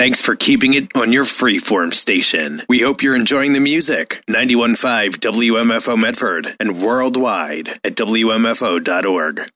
Thanks for keeping it on your freeform station. We hope you're enjoying the music. 91.5 WMFO Medford and worldwide at WMFO.org.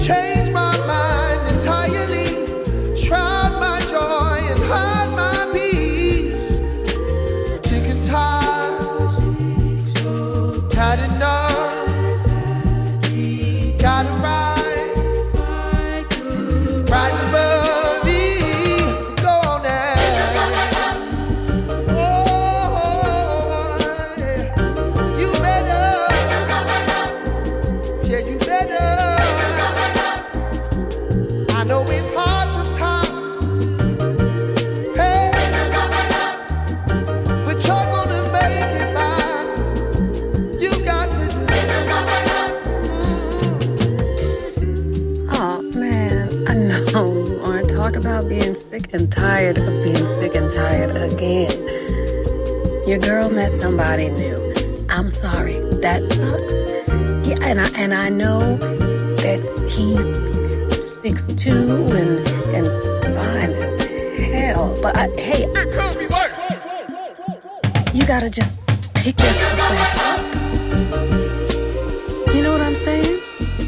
change my mind entirely, shroud my joy and hide my peace. Sick and tired, had enough, gotta rise, rise above me, go on now. Oh, you better, yeah, you better. I know it's hard sometimes, hey, but you're gonna make it by. You got to do it. Oh man, I know you aren't talking about being sick and tired of being sick and tired again. Your girl met somebody new. I'm sorry, that sucks. Yeah, and I know that he's 6'2" and fine as hell. But hey, It could be worse. you gotta just pick yourself back up. You know what I'm saying?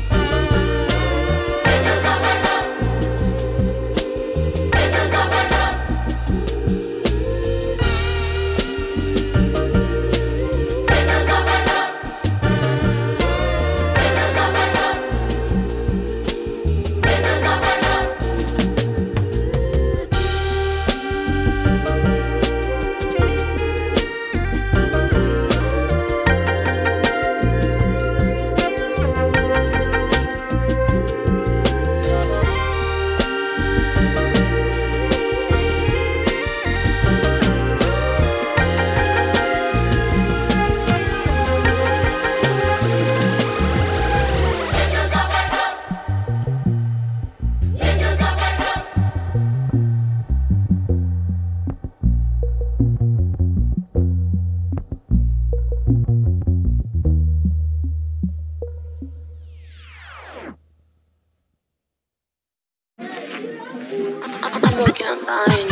I'm working on dying.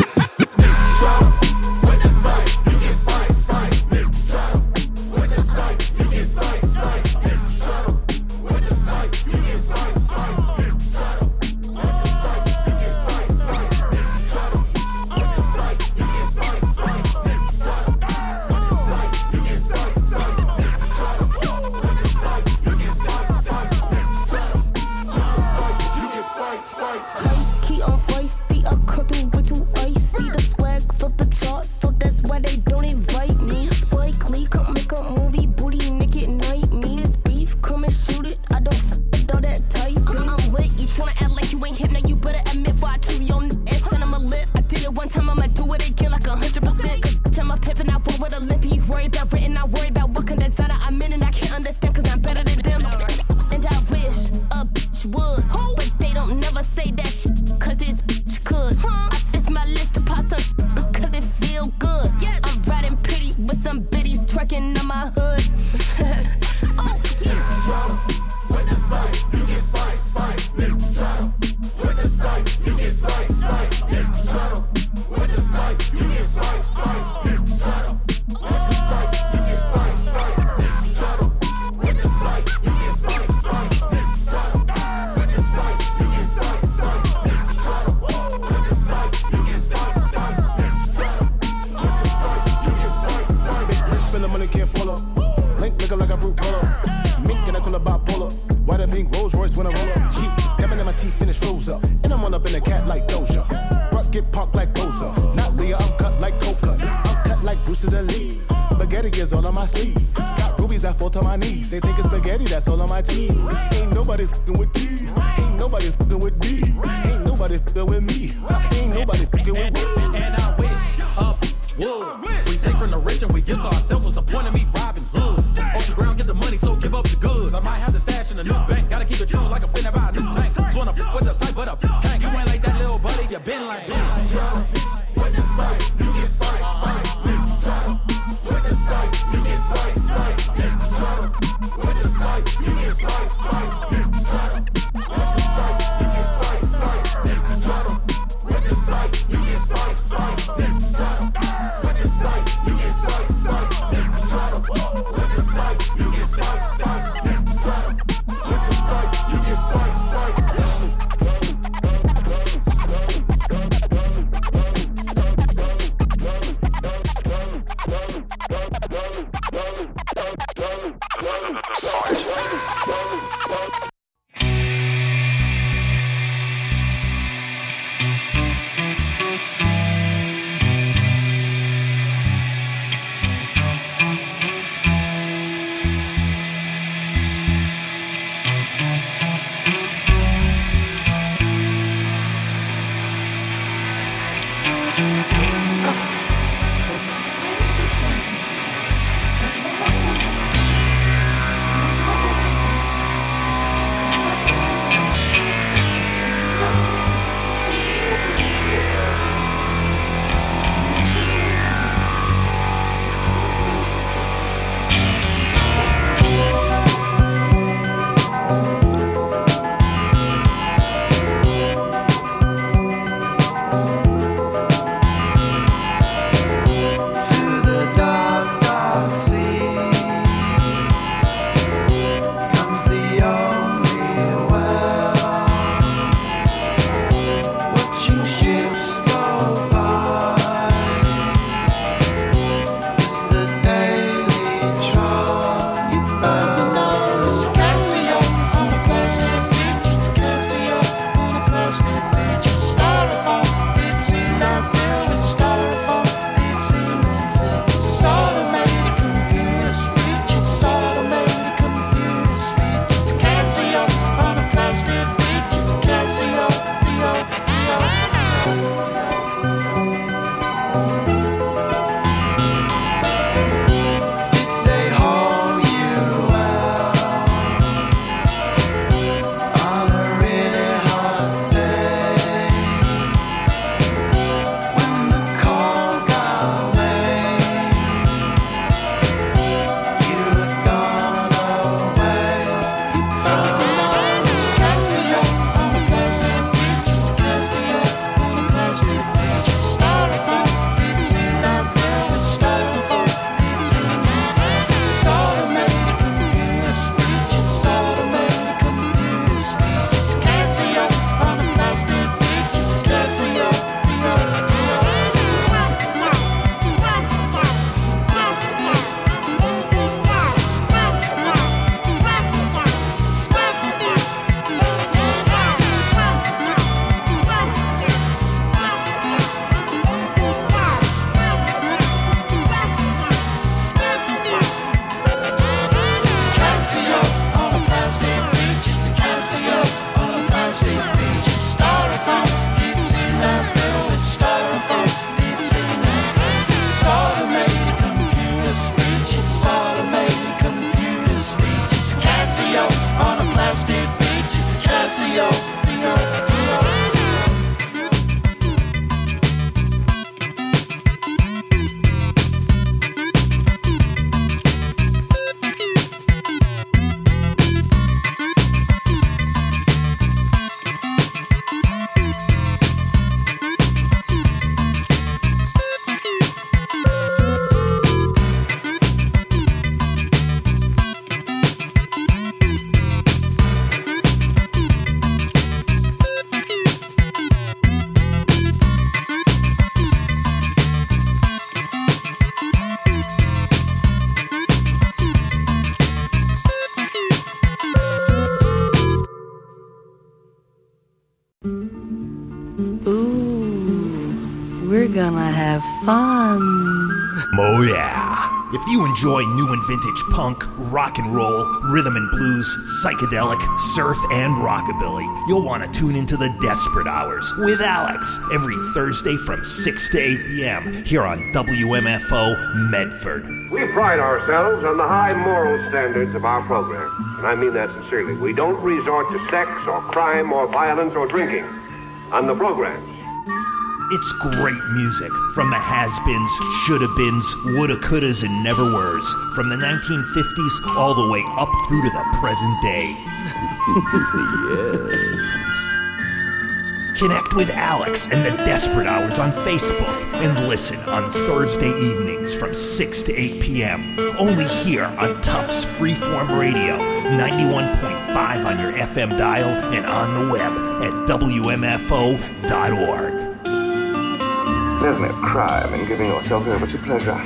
Key on feisty, I come through way too icy. The swag's off the charts, so that's why they don't invite me. Spike Lee, come make a movie, booty naked night. Me this beef, come and shoot it. I don't f all that type. I'm lit, you tryna act like you ain't hip. Now you better admit before I choose your ass and I'ma live. I did it one time, I'ma do it again like 100%. Cause bitch, I'm a pimp and I roll with a limp. You worry about written, I worry about what kind of designer I'm in. And I can't understand cause I'm better than them. And I wish a bitch would, but they don't never say that shit. Cause this bitch could. I fix my list to pop some shit because it feel good. I'm riding pretty with some biddies twerking on my hood. Oh, yeah. With the sight, you get sight, sight, shadow. With the sight, you get sight, sight, shadow. With the sight, you get sight, sight, shadow. With the sight, you get sight, sight, shadow. With the sight, you get sight, sight, shadow. With the sight, you get sight, sight, shadow. With the sight, you get sight, sight, shadow. With the sight, you get sight, sight. Big rich spend the money, can't pull up. Link looking like a fruit roll up. Mink and I call it bipolar. White and pink Rolls Royce when I roll up. Cheap, Kevin and my teeth finish froze up. And I'm all up in a cat like Doja. Rock get parked like Rosa. Not Leah, I'm cut like Coca. I'm cut like Bruce to the lead. Spaghetti is all on my sleeve. Got rubies that fall to my knees. They think it's spaghetti, that's all on my teeth. Ain't nobody fucking with D. Ain't nobody fucking with D. Ain't nobody fucking with me. Ain't nobody fucking with me. And I wish up wood. We take from the rich and we give to ourselves. What's the point of me robbing hood? On the ground, get the money, so give up the goods. I might have the stash in a new bank. Gotta keep it true like a finna buy a new tank. Just wanna with the sight, but can't. You ain't like that little buddy, you been like. With the sight, you get sight, sight, shadow. With the sight, you get sight, sight, shadow. With the sight, you get sight, sight, shadow. With the sight, you get sight, sight, shadow. With the sight, you get sight, sight, shadow. With the sight, you get sight, sight, shadow. With the sight, you get sight, sight, shadow. With the sight, you get sight. Ooh, we're gonna have fun. Oh yeah. If you enjoy new and vintage punk, rock and roll, rhythm and blues, psychedelic, surf, and rockabilly, you'll want to tune into the Desperate Hours with Alex every Thursday from 6 to 8 p.m. here on WMFO Medford. We pride ourselves on the high moral standards of our program, and I mean that sincerely. We don't resort to sex or crime or violence or drinking on the programs. It's great music from the has-beens, shoulda-beens, woulda-couldas, and never-weres, from the 1950s all the way up through to the present day. Yes. Connect with Alex and the Desperate Hours on Facebook and listen on Thursday evenings from 6 to 8 p.m. Only here on Tufts Freeform Radio, 91.5 on your FM dial and on the web at WMFO.org. There's no crime in giving yourself over to pleasure.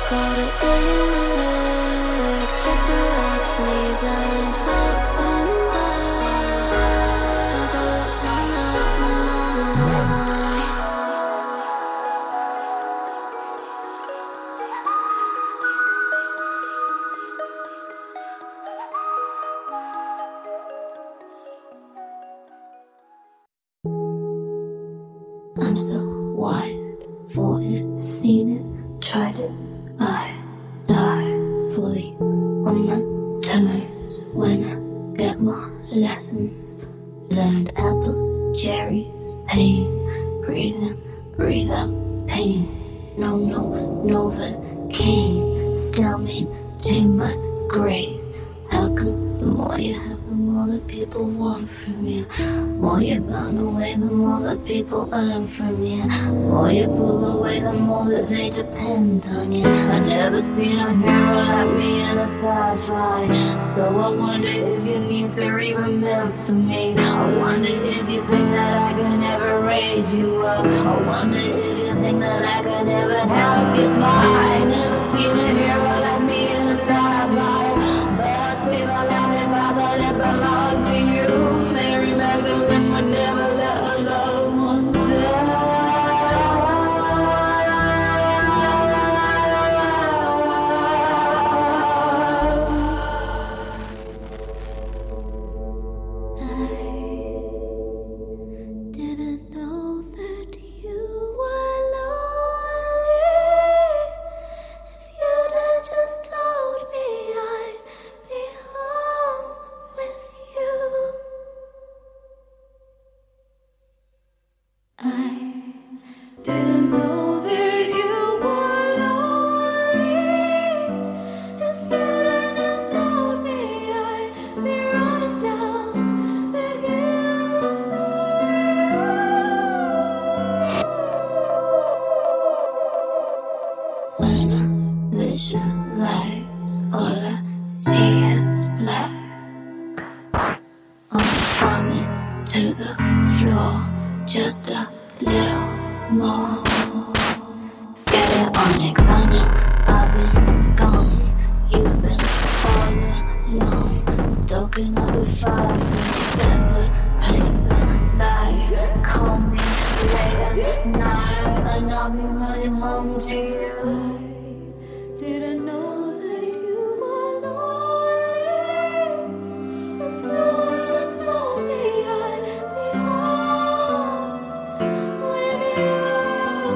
Got it in the mix, shit directs me blind. I'm so wired for it, seen it, tried it. I die for you on my terms when I get my lessons. Learned apples, cherries, pain. Breathe in, breathe out, pain. No, Novocaine. Still mean to my grace. How come the more you have, the more that people want from you? More you burn away, the more that people earn from you. More you pull away, the more that they depend on you. I never seen a hero like me in a sci-fi. So I wonder if you need to remember me. I wonder if you think that I can ever raise you up. I wonder if you think that I can ever help you fly. I never seen a hero like me in a sci-fi. Save a life if I thought it belonged to you. Mary Magdalene would never let her loved ones die. I didn't know that you were lonely. If you'd have just told me I'd be home with you. I didn't know that you were lonely. If you'd have just told me I'd be running down the hills to you. When I visualize, all I see is black. I'm running to the floor, just a little more. Get it Onyx, I know I've been gone. You've been all alone, stoking all the fire from the cellar. Place a light, call me late at night, and I'll be running home to you. Didn't know that you were lonely. If you had just told me I'd be home with you.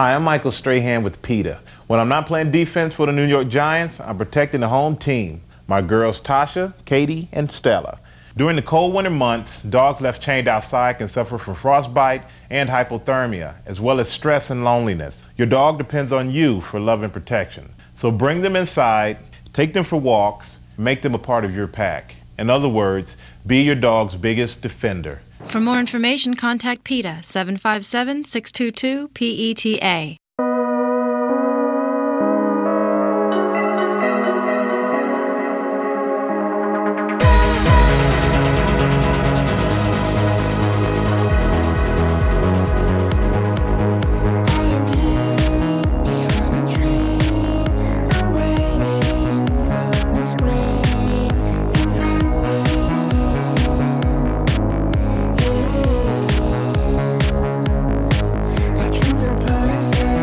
Hi, I'm Michael Strahan with PETA. When I'm not playing defense for the New York Giants, I'm protecting the home team, my girls Tasha, Katie, and Stella. During the cold winter months, dogs left chained outside can suffer from frostbite and hypothermia, as well as stress and loneliness. Your dog depends on you for love and protection. So bring them inside, take them for walks, make them a part of your pack. In other words, be your dog's biggest defender. For more information, contact PETA, 757-622-PETA. I dream the person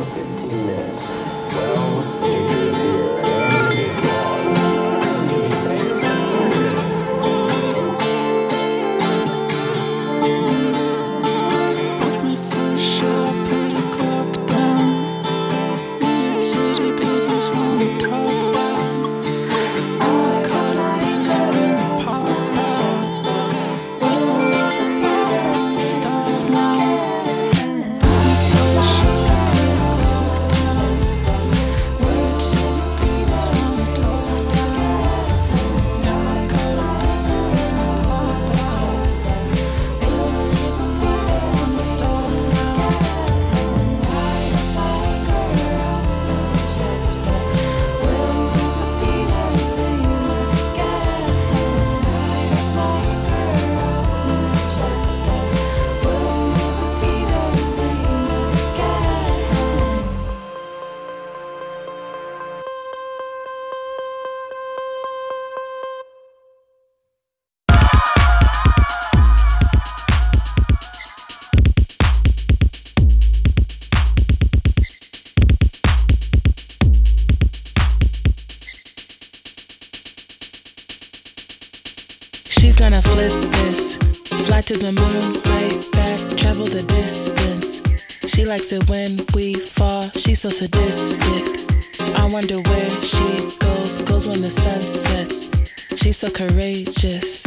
for 15 minutes. Well, Nature's here and it's on. You'll be famous in 4 minutes. With my first shot, put a clock down. New York City babies wanna talk down. I'm caught up in the pop out. When the reason why I stop now. She's gonna flip this, fly to the moon, right back, travel the distance. She likes it when we fall, she's so sadistic. I wonder where she goes when the sun sets. She's so courageous.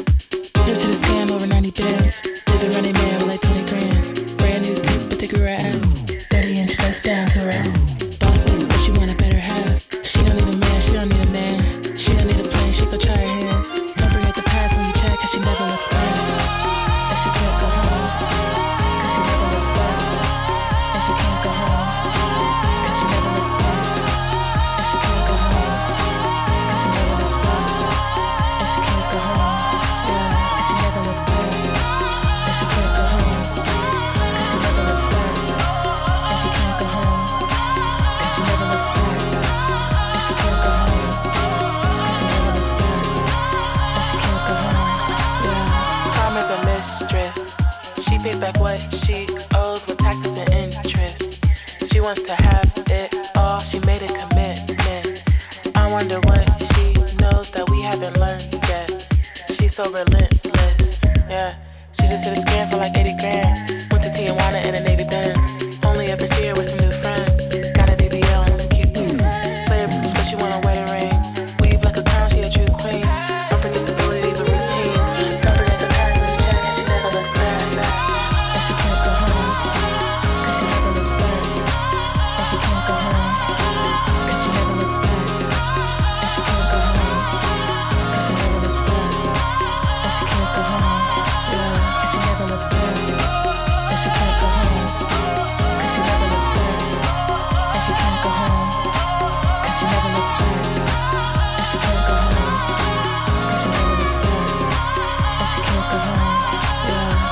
Just hit a scam over 90 bands. Did the Running Man like 20 grand. Brand new teeth, but they grew her out. 30-inch bust down to her out. Boss baby, but she want a better half. She don't need a man, she don't need a man. She don't need a plane, she go try her hand. Don't forget the past when you check, cause she never looks back. And she can't go home, cause she never looks back. And she can't go home, cause she never looks back. And she can't go home, cause she never looks back. And she can't go home, yeah. And she never looks back. And she can't go home, cause she never looks back. And she can't go home, cause she never looks back. And she can't go home, cause she never looks back. And she can't go home, yeah. Prom is a mistress. She pays back what she owes with taxes and interest. She wants to have it all, she made a commitment. I wonder what she knows that we haven't learned yet. She's so relentless, yeah. She just hit a scam for like 80 grand. Went to Tijuana in a Navy Benz. Only up this here with some new friends. Got a BBL and some cute teeth. Player bitch, but she want a wedding ring. Weave like a crown, she a true queen. Unpredictability's a routine. Don't forget the past when you check, and she never looks back. And she can't go home, cause she never looks back. And she can't go home, cause she never looks back. And she can't go home, cause she never looks back. And she can't go home, yeah. And she never looks back. And she can't go home, cause she never looks back. And she can't go home, cause she never looks back. And she can't go home, cause she never looks back. And she can't go home, yeah.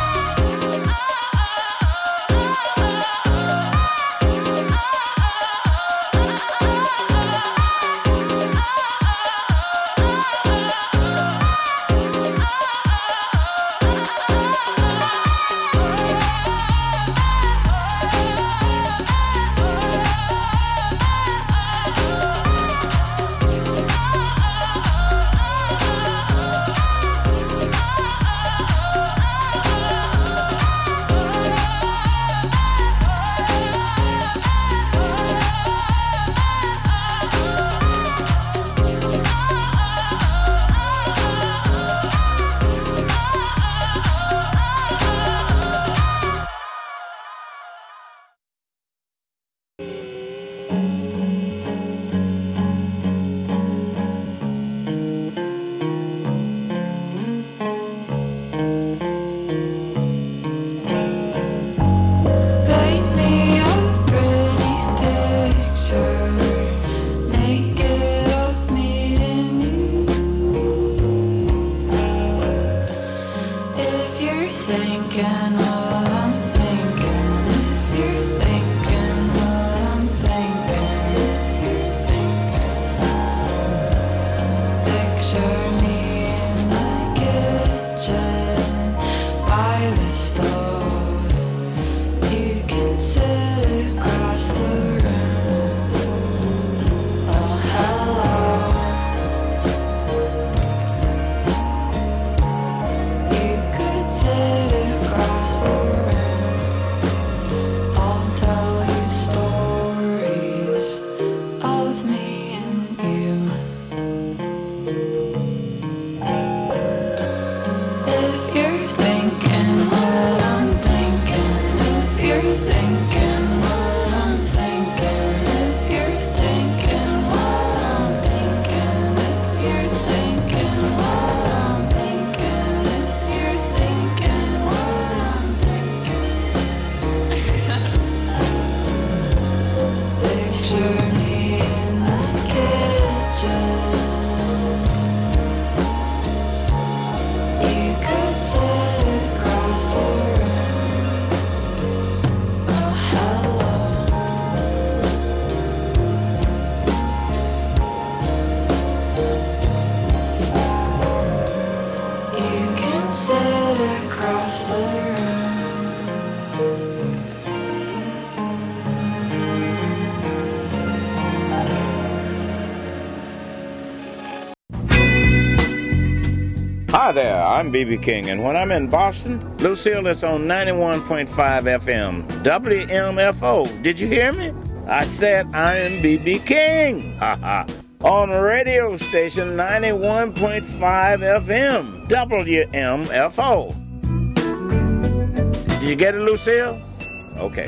Paint me a pretty picture, naked of me and you. If you're thinking what I'm thinking, if you're thinking what I'm thinking, if you're thinking, picture me in the kitchen by the stove. You can sit across If you're thinking what I'm thinking, if you're thinking what I'm thinking, if you're thinking what I'm thinking, if you're thinking what I'm thinking, if you're thinking what I'm thinking. Picture me in the kitchen. Hi there, I'm B.B. King, and when I'm in Boston, Lucille is on 91.5 FM, WMFO. Did you hear me? I said I am B.B. King. On radio station 91.5 FM, WMFO. Did you get it, Lucille? Okay.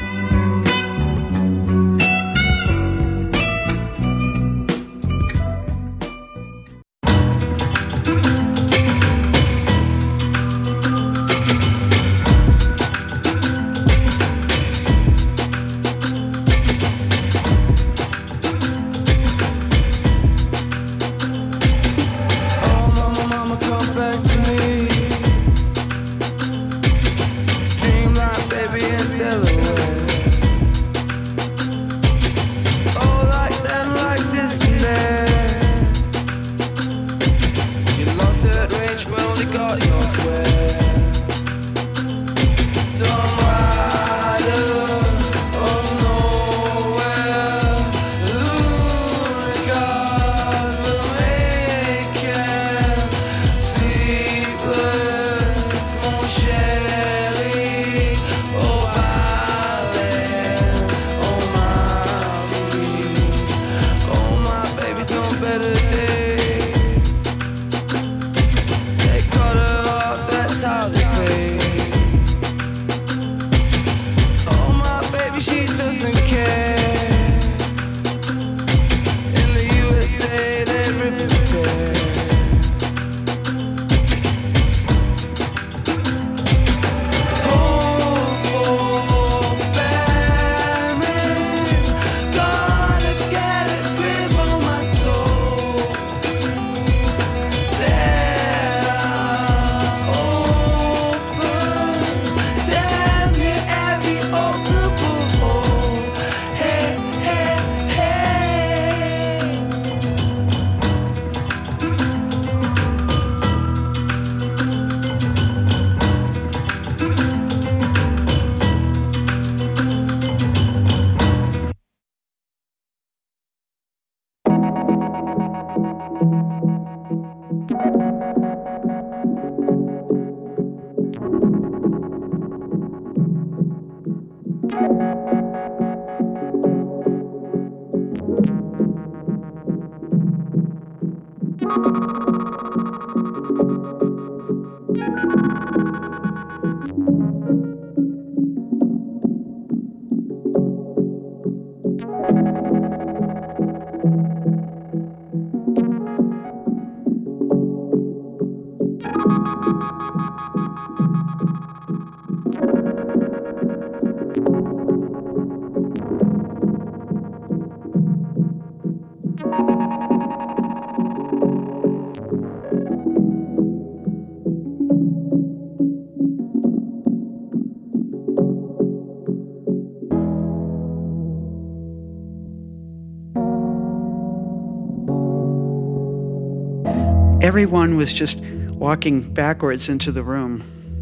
Everyone was just walking backwards into the room.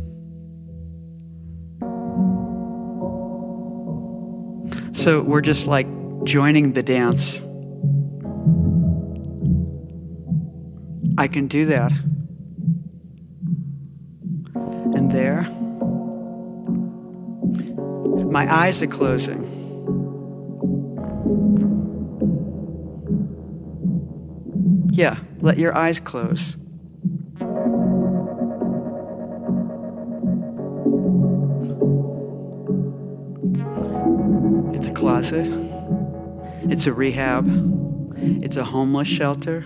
So we're just like joining the dance. I can do that. And there, my eyes are closing. Yeah, let your eyes close. closet. It's a rehab. It's a homeless shelter.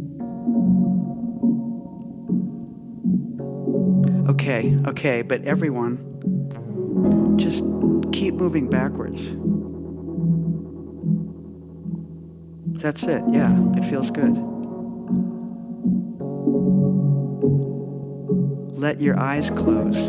Okay, but everyone, just keep moving backwards. That's it, yeah, it feels good. Let your eyes close.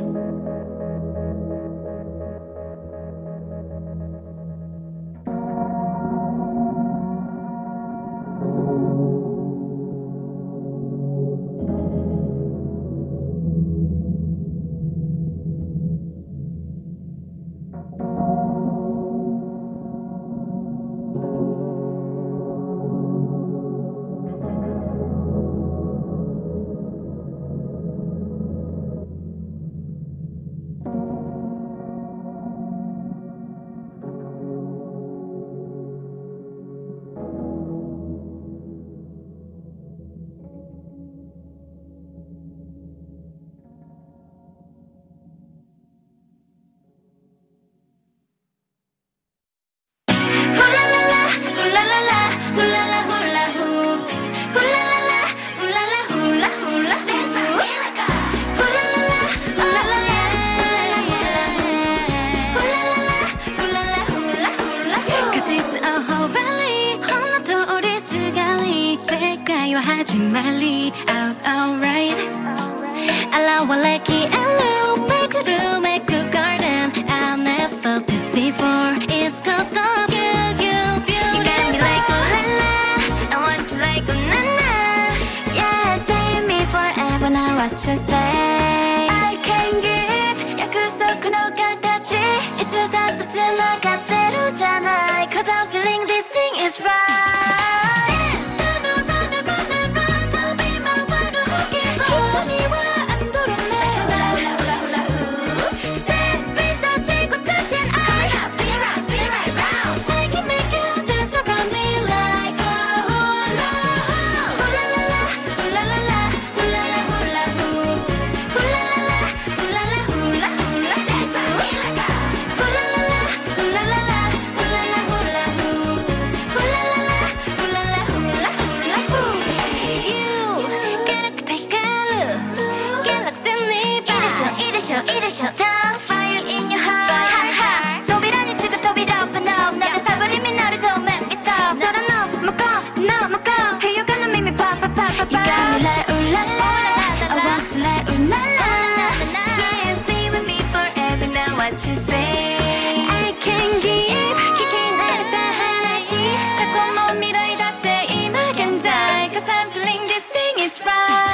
Out alright. Allow a lucky hello, make a room, make a garden. I've never felt this before. It's cause of you. You got me like oh la la, I want you like oh na na. Yeah, stay with me forever. Now what you say? I can give. 약속の形.いつだって繋がってるじゃない. Cause I'm feeling this thing is right. The fire in your heart. 扉につく扉 open up. なんでサブリミナル don't make me stop. 空の向こうの向こう Hey, you gonna make me pop. You got me like ooh la la. I want you like ooh la la. Yeah, stay with me forever. Now what you say? I can give. 聞き慣れた話過去も未来だって今現在 Cause I'm feeling this thing is right.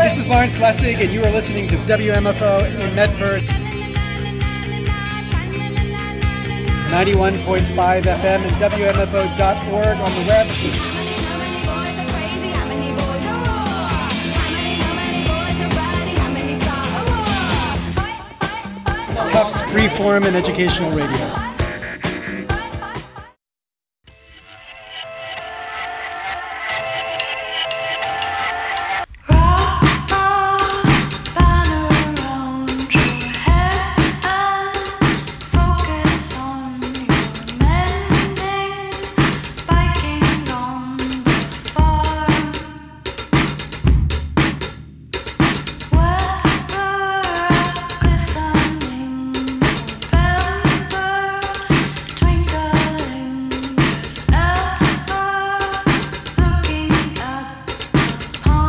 This is Lawrence Lessig, and you are listening to WMFO in Medford. 91.5 FM and WMFO.org on the web. Tufts Freeform and Educational Radio.